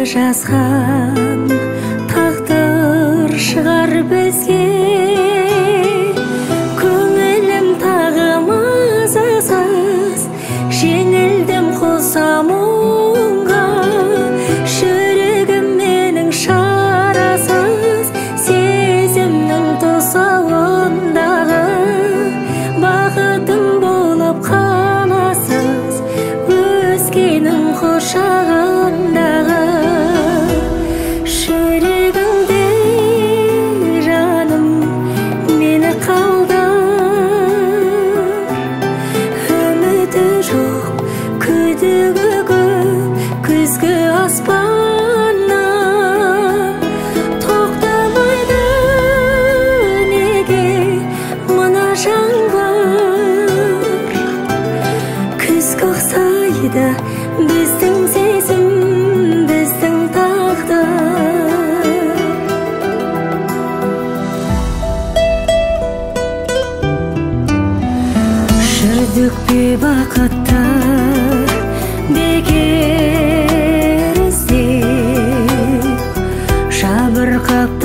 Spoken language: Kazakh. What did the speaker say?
жазған тағдыр шығар бізге. Көңілім тағы мазасыз, жеңілдім қоса мұңға. Жүрегім менің шарасыз, сезімнің тұсауындағы. Бақытым болып қаласыз, өзгенің құшағындағы. Жүрегімде жаным мені қалдыр. Үміті жоқ, күдігі көп күзгі аспаннан. Тоқтамайды неге мына жаңбыр. Күзге ұқсайды біздің сезім, біздің тағдыр. Жүрдік бейбақытты бекер іздеп, жабырқап